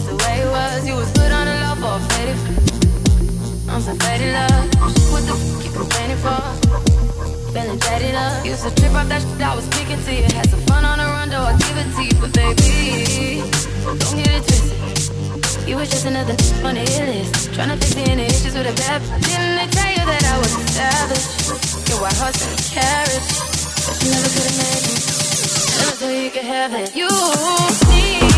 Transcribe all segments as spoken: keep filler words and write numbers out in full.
that's the way it was. You was good on the low for a faded. I'm so faded love. What the f*** you complaining for? Feeling jaded up. Used to trip off that shit I was speaking to you. Had some fun on the run, though I give it to you. But baby, don't get it twisted. You was just another n*** on the hit list. Tryna fix me any issues with a bad. Didn't they tell you that I was a savage? Your white horse and a carriage, but you never could've made me. Never so you could have it. You need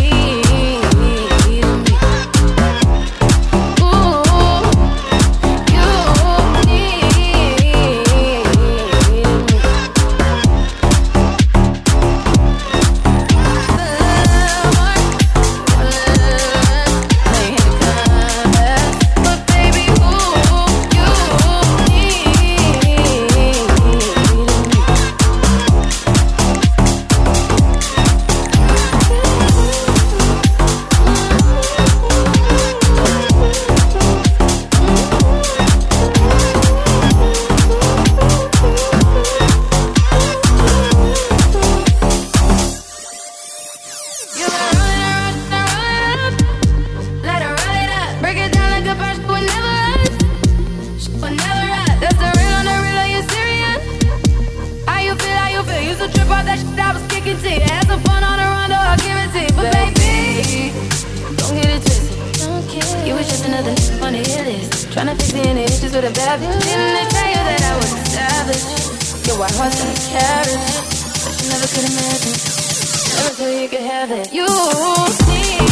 tryna fix the any issues with a bad bitch. Didn't they tell you that I was a savage? Your white horse and a carriage, but you never could imagine. Never so you could have it. You see